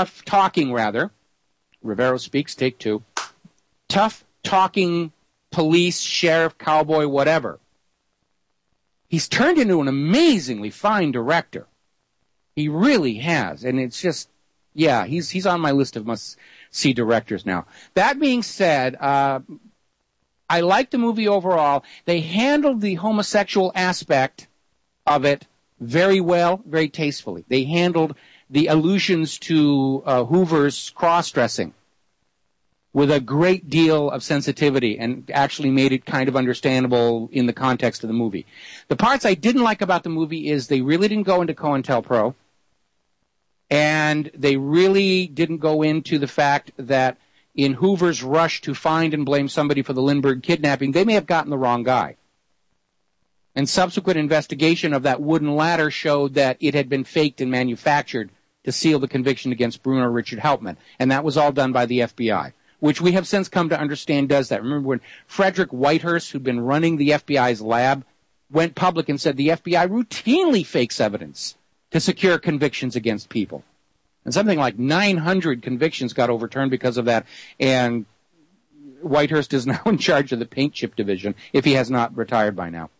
Rivero speaks, take two, tough-talking police, sheriff, cowboy, whatever. He's turned into an amazingly fine director. He really has. And it's just, yeah, he's on my list of must-see directors now. That being said, I like the movie overall. They handled the homosexual aspect of it very well, very tastefully. They handled the allusions to Hoover's cross-dressing with a great deal of sensitivity and actually made it kind of understandable in the context of the movie. The parts I didn't like about the movie is they really didn't go into COINTELPRO, and they really didn't go into the fact that in Hoover's rush to find and blame somebody for the Lindbergh kidnapping, they may have gotten the wrong guy. And subsequent investigation of that wooden ladder showed that it had been faked and manufactured to seal the conviction against Bruno Richard Hauptmann, and that was all done by the FBI, which we have since come to understand does that. Remember when Frederick Whitehurst, who'd been running the FBI's lab, went public and said the FBI routinely fakes evidence to secure convictions against people. And something like 900 convictions got overturned because of that, and Whitehurst is now in charge of the paint chip division, if he has not retired by now.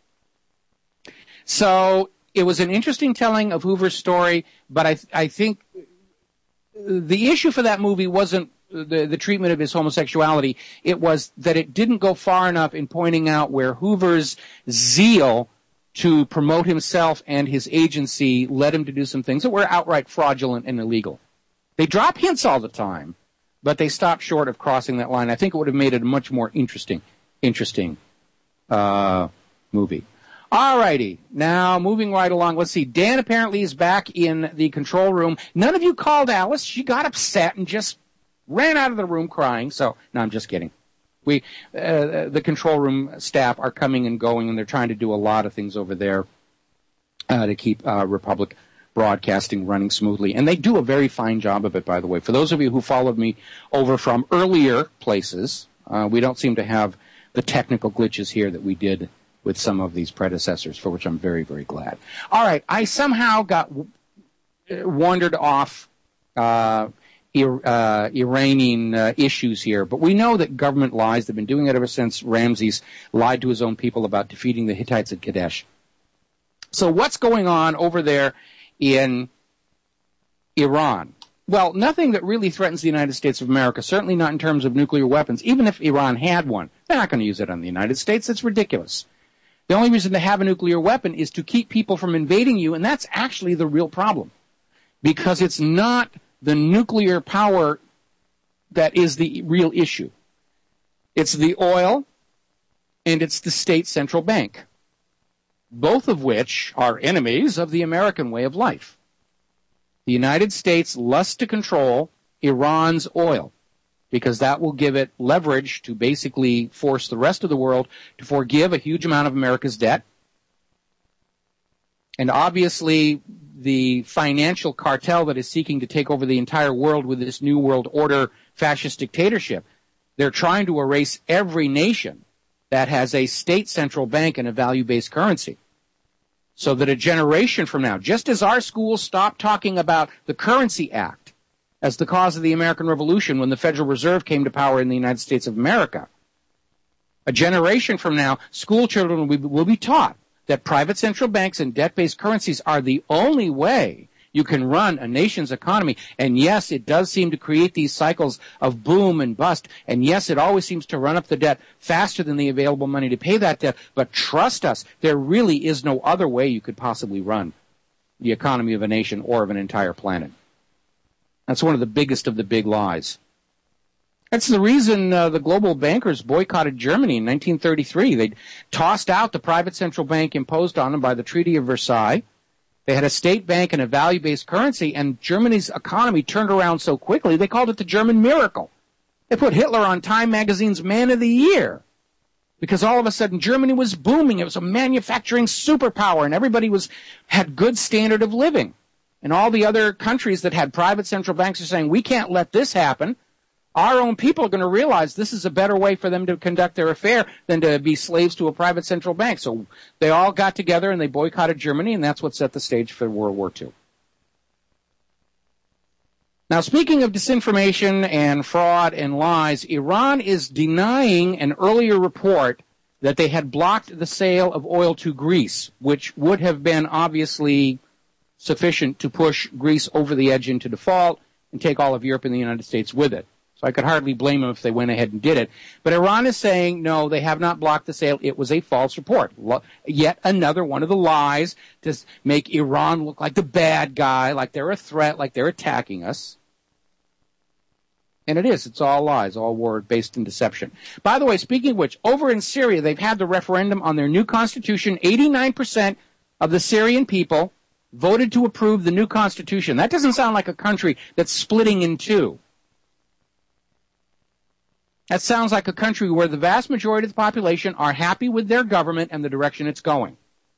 So it was an interesting telling of Hoover's story, but I think the issue for that movie wasn't the treatment of his homosexuality. It was that it didn't go far enough in pointing out where Hoover's zeal to promote himself and his agency led him to do some things that were outright fraudulent and illegal. They drop hints all the time, but they stopped short of crossing that line. I think it would have made it a much more interesting movie. All righty. Now, moving right along. Let's see. Dan apparently is back in the control room. None of you called Alice. She got upset and just ran out of the room crying. So, no, I'm just kidding. The control room staff are coming and going, and they're trying to do a lot of things over there to keep Republic Broadcasting running smoothly. And they do a very fine job of it, by the way. For those of you who followed me over from earlier places, we don't seem to have the technical glitches here that we did with some of these predecessors, for which I'm very, very glad. All right, I somehow got wandered off Iranian issues here, but we know that government lies. They've been doing it ever since Ramses lied to his own people about defeating the Hittites at Kadesh. So what's going on over there in Iran? Well, nothing that really threatens the United States of America, certainly not in terms of nuclear weapons. Even if Iran had one, they're not going to use it on the United States. It's ridiculous. The only reason to have a nuclear weapon is to keep people from invading you, and that's actually the real problem, because it's not the nuclear power that is the real issue. It's the oil, and it's the state central bank, both of which are enemies of the American way of life. The United States lusts to control Iran's oil, because that will give it leverage to basically force the rest of the world to forgive a huge amount of America's debt. And obviously, the financial cartel that is seeking to take over the entire world with this New World Order fascist dictatorship. They're trying to erase every nation that has a state central bank and a value-based currency. So that a generation from now, just as our schools stopped talking about the Currency Act as the cause of the American Revolution when the Federal Reserve came to power in the United States of America, a generation from now, school children will be taught that private central banks and debt-based currencies are the only way you can run a nation's economy. And yes, it does seem to create these cycles of boom and bust. And yes, it always seems to run up the debt faster than the available money to pay that debt. But trust us, there really is no other way you could possibly run the economy of a nation or of an entire planet. That's one of the biggest of the big lies. That's the reason the global bankers boycotted Germany in 1933. They tossed out the private central bank imposed on them by the Treaty of Versailles. They had a state bank and a value-based currency, and Germany's economy turned around so quickly, they called it the German miracle. They put Hitler on Time magazine's Man of the Year because all of a sudden Germany was booming. It was a manufacturing superpower, and everybody had good standard of living. And all the other countries that had private central banks are saying, we can't let this happen. Our own people are going to realize this is a better way for them to conduct their affair than to be slaves to a private central bank. So they all got together and they boycotted Germany, and that's what set the stage for World War II. Now, speaking of disinformation and fraud and lies, Iran is denying an earlier report that they had blocked the sale of oil to Greece, which would have been obviously sufficient to push Greece over the edge into default and take all of Europe and the United States with it. So I could hardly blame them if they went ahead and did it. But Iran is saying, no, they have not blocked the sale. It was a false report. Yet another one of the lies to make Iran look like the bad guy, like they're a threat, like they're attacking us. And it is. It's all lies, all war based in deception. By the way, speaking of which, over in Syria, they've had the referendum on their new constitution. 89% of the Syrian people voted to approve the new constitution. That doesn't sound like a country that's splitting in two. That sounds like a country where the vast majority of the population are happy with their government and the direction it's going.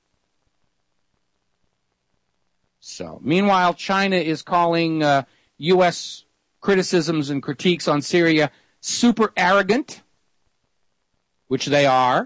So, meanwhile, China is calling U.S. criticisms and critiques on Syria super arrogant, which they are.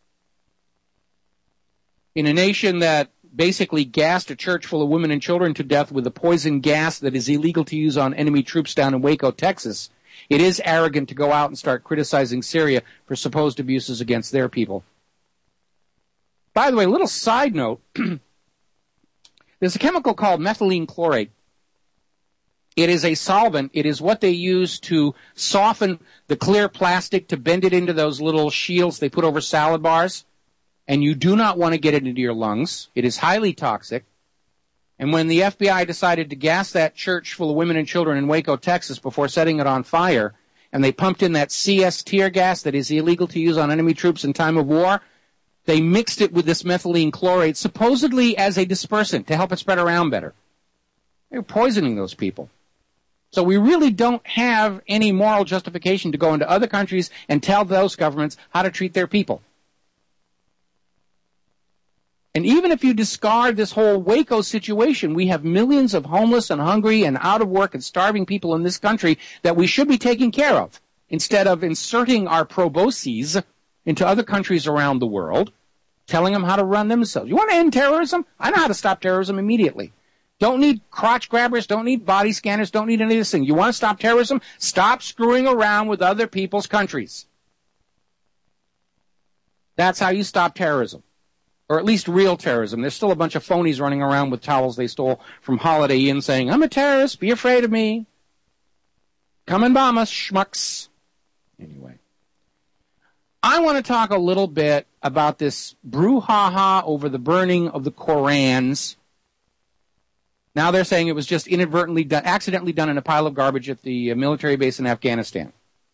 In a nation that basically gassed a church full of women and children to death with a poison gas that is illegal to use on enemy troops down in Waco, Texas, it is arrogant to go out and start criticizing Syria for supposed abuses against their people. By the way, a little side note, there's a chemical called methylene chlorate. It is a solvent. It is what they use to soften the clear plastic to bend it into those little shields they put over salad bars. And you do not want to get it into your lungs. It is highly toxic. And when the FBI decided to gas that church full of women and children in Waco, Texas, before setting it on fire, and they pumped in that CS tear gas that is illegal to use on enemy troops in time of war, they mixed it with this methylene chlorate, supposedly as a dispersant to help it spread around better. They were poisoning those people. So we really don't have any moral justification to go into other countries and tell those governments how to treat their people. And even if you discard this whole Waco situation, we have millions of homeless and hungry and out of work and starving people in this country that we should be taking care of, instead of inserting our proboscis into other countries around the world, telling them how to run themselves. You want to end terrorism? I know how to stop terrorism immediately. Don't need crotch grabbers, don't need body scanners, don't need any of this thing. You want to stop terrorism? Stop screwing around with other people's countries. That's how you stop terrorism. Or at least real terrorism. There's still a bunch of phonies running around with towels they stole from Holiday Inn saying, I'm a terrorist, be afraid of me. Come and bomb us, schmucks. Anyway. I want to talk a little bit about this brouhaha over the burning of the Korans. Now they're saying it was just inadvertently done, accidentally done in a pile of garbage at the military base in Afghanistan.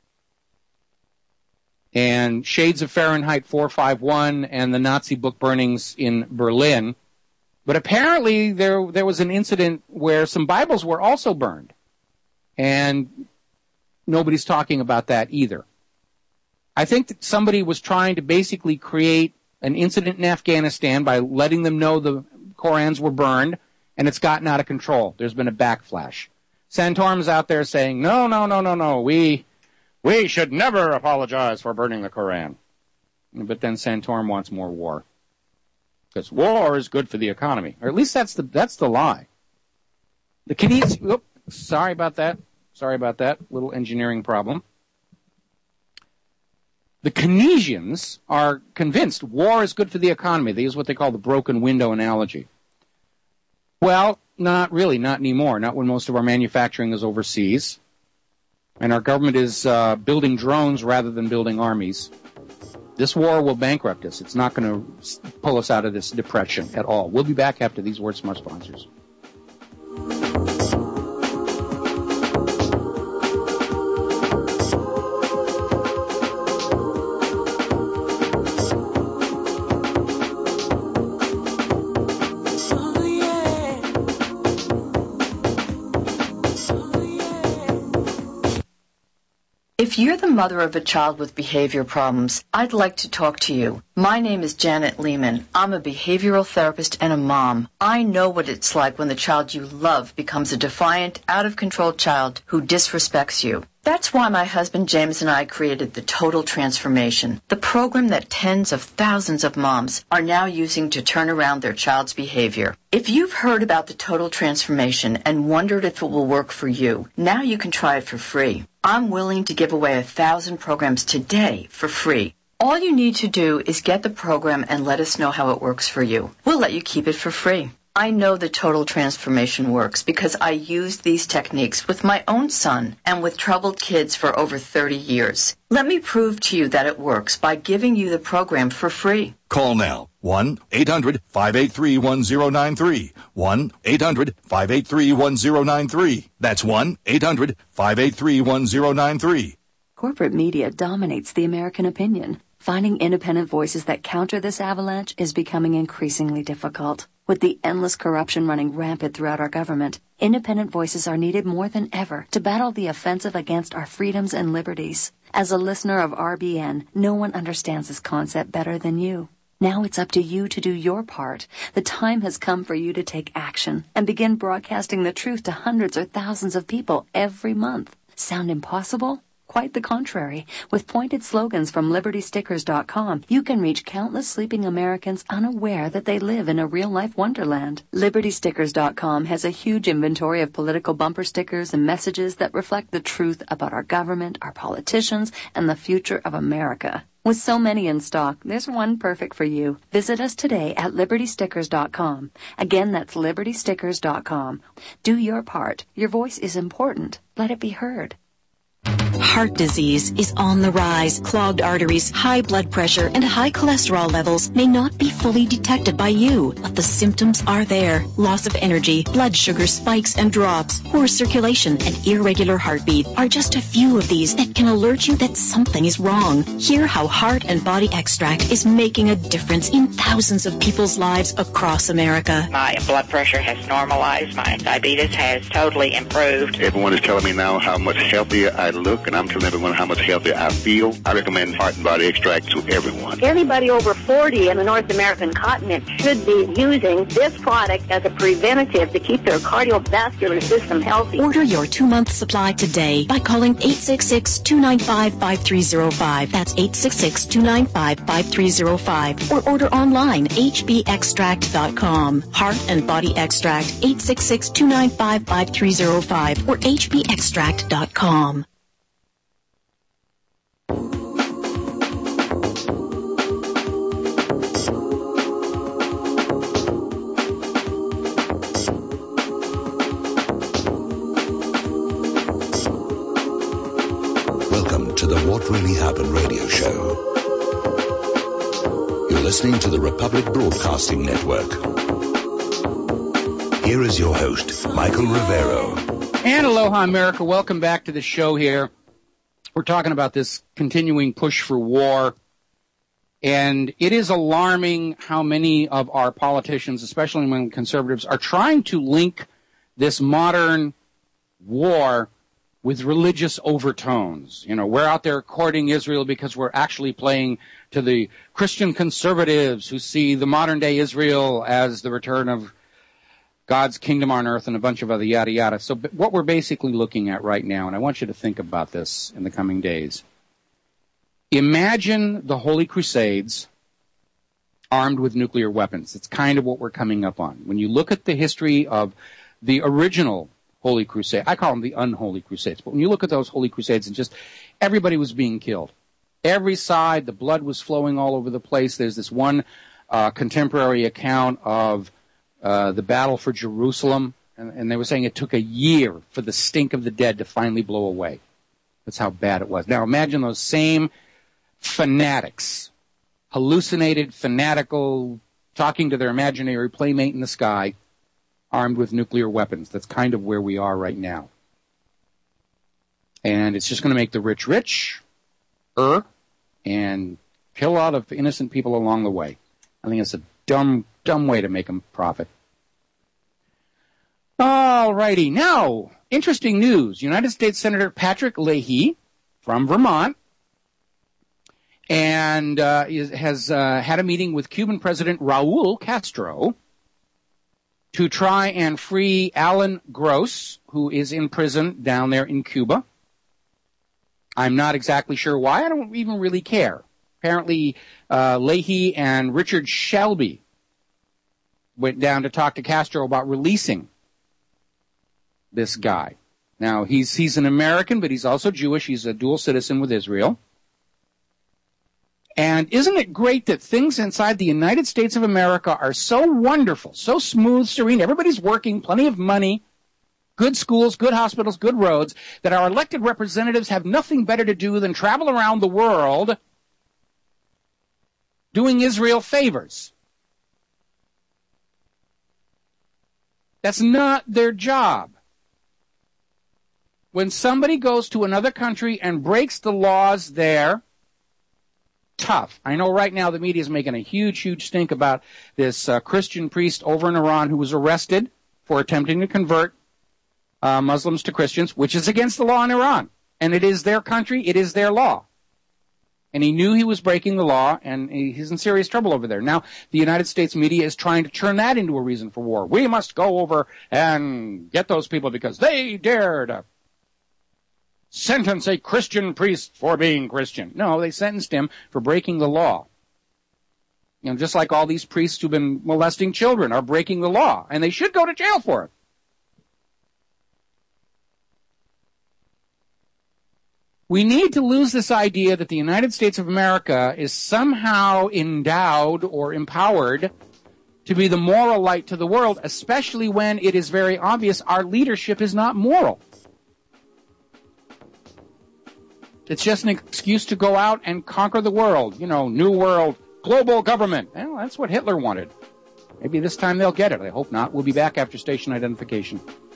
And shades of Fahrenheit 451 and the Nazi book burnings in Berlin. But apparently there was an incident where some Bibles were also burned. And nobody's talking about that either. I think that somebody was trying to basically create an incident in Afghanistan by letting them know the Korans were burned and it's gotten out of control. There's been a backflash. Santorum's out there saying, no, we should never apologize for burning the Koran. But then Santorum wants more war. Because war is good for the economy. Or at least that's the lie. The Canadians, sorry about that. Little engineering problem. The Keynesians are convinced war is good for the economy. They use what they call the broken window analogy. Well, not really, not anymore. Not when most of our manufacturing is overseas. And our government is building drones rather than building armies. This war will bankrupt us. It's not going to pull us out of this depression at all. We'll be back after these words from our sponsors. If you're the mother of a child with behavior problems, I'd like to talk to you. My name is Janet Lehman. I'm a behavioral therapist and a mom. I know what it's like when the child you love becomes a defiant, out-of-control child who disrespects you. That's why my husband James and I created the Total Transformation, the program that tens of thousands of moms are now using to turn around their child's behavior. If you've heard about the Total Transformation and wondered if it will work for you, now you can try it for free. I'm willing to give away 1,000 programs today for free. All you need to do is get the program and let us know how it works for you. We'll let you keep it for free. I know the Total Transformation works because I used these techniques with my own son and with troubled kids for over 30 years. Let me prove to you that it works by giving you the program for free. Call now. 1-800-583-1093. 1-800-583-1093. That's 1-800-583-1093. Corporate media dominates the American opinion. Finding independent voices that counter this avalanche is becoming increasingly difficult. With the endless corruption running rampant throughout our government, independent voices are needed more than ever to battle the offensive against our freedoms and liberties. As a listener of RBN, no one understands this concept better than you. Now it's up to you to do your part. The time has come for you to take action and begin broadcasting the truth to hundreds or thousands of people every month. Sound impossible? Quite the contrary. With pointed slogans from LibertyStickers.com, you can reach countless sleeping Americans unaware that they live in a real-life wonderland. LibertyStickers.com has a huge inventory of political bumper stickers and messages that reflect the truth about our government, our politicians, and the future of America. With so many in stock, there's one perfect for you. Visit us today at LibertyStickers.com. Again, that's LibertyStickers.com. Do your part. Your voice is important. Let it be heard. Heart disease is on the rise. Clogged arteries, high blood pressure, and high cholesterol levels may not be fully detected by you, but the symptoms are there. Loss of energy, blood sugar spikes and drops, poor circulation, and irregular heartbeat are just a few of these that can alert you that something is wrong. Hear how Heart and Body Extract is making a difference in thousands of people's lives across America. My blood pressure has normalized. My diabetes has totally improved. Everyone is telling me now how much healthier I look, and I'm telling everyone how much healthier I feel. I recommend Heart and Body Extract to everyone. Anybody over 40 in the North American continent should be using this product as a preventative to keep their cardiovascular system healthy. Order your 2-month supply today by calling 866-295-5305. That's 866-295-5305. Or order online, hbextract.com. Heart and Body Extract, 866-295-5305 or hbextract.com. Welcome to the What Really Happened radio show. You're listening to the Republic Broadcasting Network. Here is your host, Michael Rivero. And aloha, America. Welcome back to the show here. We're talking about this continuing push for war. And it is alarming how many of our politicians, especially among conservatives, are trying to link this modern war with religious overtones. You know, we're out there courting Israel because we're actually playing to the Christian conservatives who see the modern day Israel as the return of God's kingdom on earth, and a bunch of other yada yada. So what we're basically looking at right now, and I want you to think about this in the coming days. Imagine the Holy Crusades armed with nuclear weapons. It's kind of what we're coming up on. When you look at the history of the original Holy Crusade, I call them the unholy crusades, but when you look at those Holy Crusades, and just everybody was being killed. Every side, the blood was flowing all over the place. There's this one contemporary account of the battle for Jerusalem, and they were saying it took a year for the stink of the dead to finally blow away. That's how bad it was. Now imagine those same fanatics, hallucinated, fanatical, talking to their imaginary playmate in the sky, armed with nuclear weapons. That's kind of where we are right now. And it's just going to make the rich richer and kill a lot of innocent people along the way. I think it's a dumb way to make them profit. All righty. Now, interesting news. United States Senator Patrick Leahy from Vermont and has had a meeting with Cuban President Raul Castro to try and free Alan Gross, who is in prison down there in Cuba. I'm not exactly sure why. I don't even really care. Apparently, Leahy and Richard Shelby went down to talk to Castro about releasing this guy. Now, he's an American, but he's also Jewish. He's a dual citizen with Israel. And isn't it great that things inside the United States of America are so wonderful, so smooth, serene, everybody's working, plenty of money, good schools, good hospitals, good roads, that our elected representatives have nothing better to do than travel around the world doing Israel favors. That's not their job. When somebody goes to another country and breaks the laws there, tough. I know right now the media is making a huge stink about this Christian priest over in Iran who was arrested for attempting to convert Muslims to Christians, which is against the law in Iran. And it is their country, it is their law. And he knew he was breaking the law, and he's in serious trouble over there. Now, the United States media is trying to turn that into a reason for war. We must go over and get those people because they dared sentence a Christian priest for being Christian. No, they sentenced him for breaking the law. You know, just like all these priests who've been molesting children are breaking the law, and they should go to jail for it. We need to lose this idea that the United States of America is somehow endowed or empowered to be the moral light to the world, especially when it is very obvious our leadership is not moral. It's just an excuse to go out and conquer the world. You know, new world, global government. Well, that's what Hitler wanted. Maybe this time they'll get it. I hope not. We'll be back after station identification.